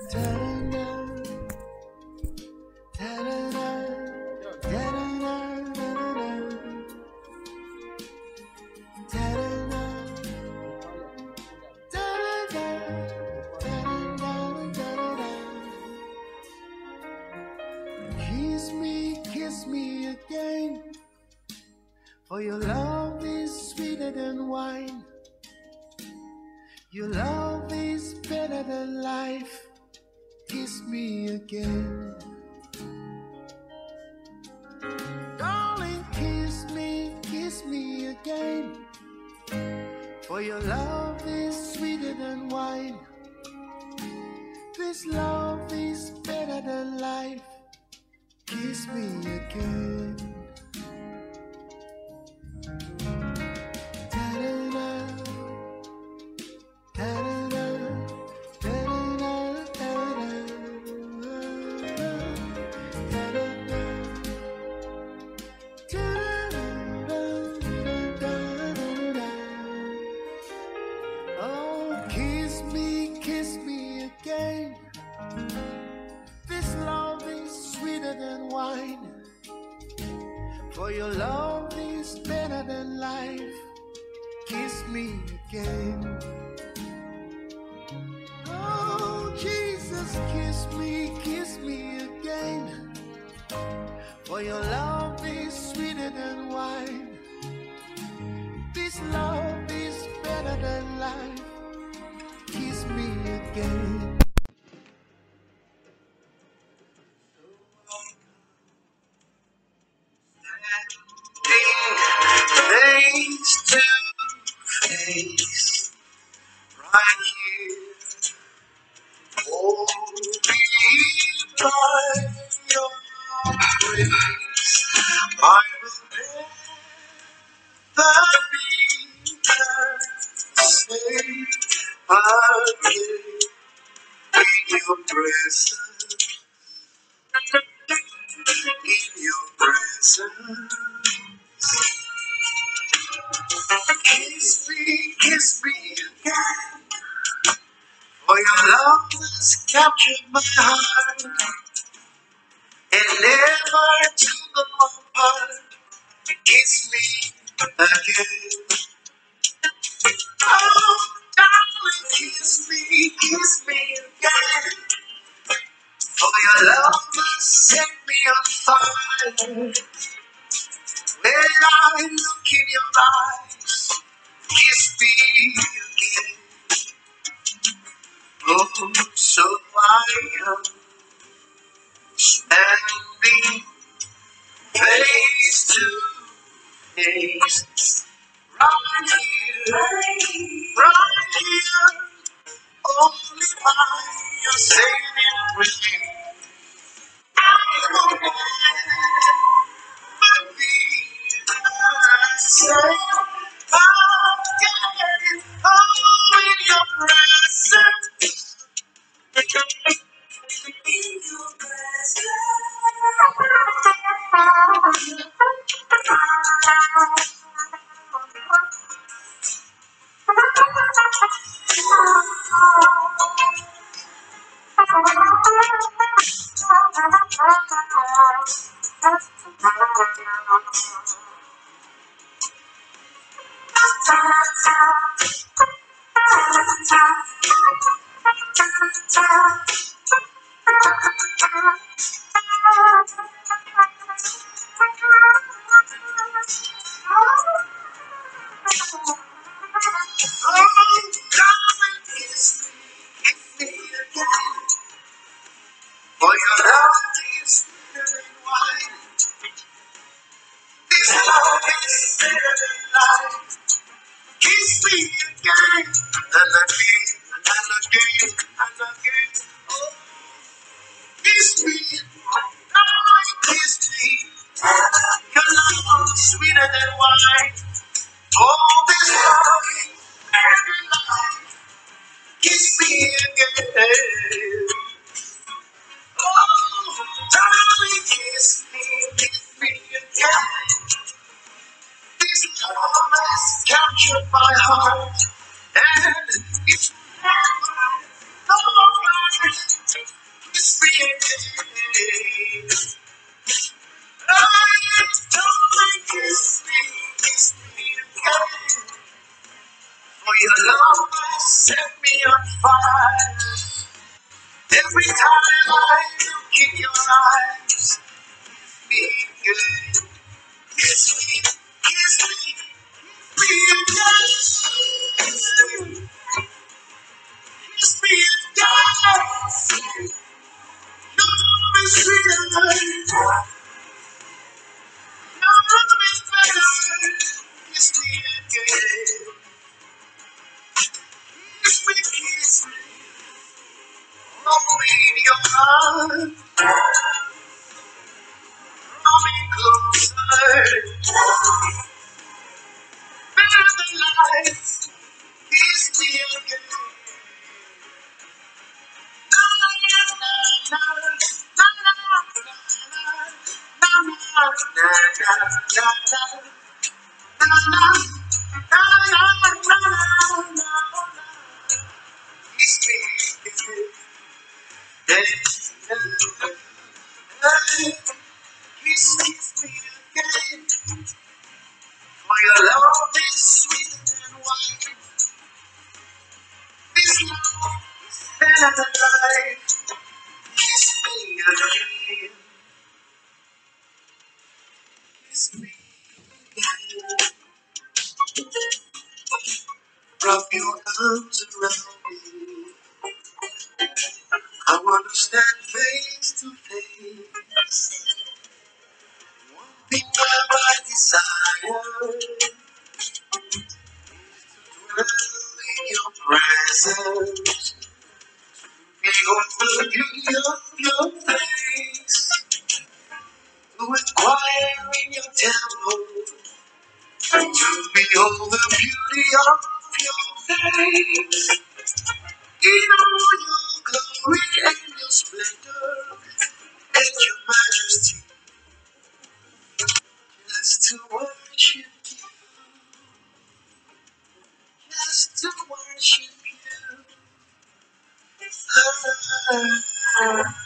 Ta-da-da, ta-da-da, ta-da-da-da-da-da, ta-da-da, ta-da-da, ta-da-da-da-da-da. Kiss me again, for your love is sweeter than wine. Your love is better than life. Kiss me again. Darling, kiss me again. For your love is sweeter than wine. This love is better than life. Kiss me again. Oh, kiss me again. This love is sweeter than wine. For your love is better than life. Kiss me again. Oh, Jesus, kiss me again. For your love is sweeter than wine. This love is better than life. Kiss me again. Face to face, right here, holding by your grace, I will never be the same again. In your presence, in your presence. Kiss me again. For your love has captured my heart and never took apart. Kiss me again. Oh, darling, kiss me again. For your love has set me on fire. When I look in your eyes, kiss me again. Oh, so I am standing face to face, right here, only by your saving grace. I will never be the same again. Oh, in your presence. In your For your love is better than wine. This love is better than life. Kiss me again and again and again and again. Oh, kiss me, oh, kiss me. Your love is sweeter than wine. Oh, this love is better than life. Kiss me again. Oh, darling, kiss me again. This love has captured my heart, and it's never over. Hold me in your arms, draw me closer, better than life. Kiss me again. Na na na na na na na na na na. For your love is sweeter than wine. This love is better than life. Kiss me again. Kiss me again. Wrap your arms around me. I want to stand face to face. One thing I desire. Dwell in your presence. Behold the beauty of your face. To inquire in your temple. To behold the beauty of your face. In all your glory and your splendor and your majesty. Just to worship you. Just to worship you.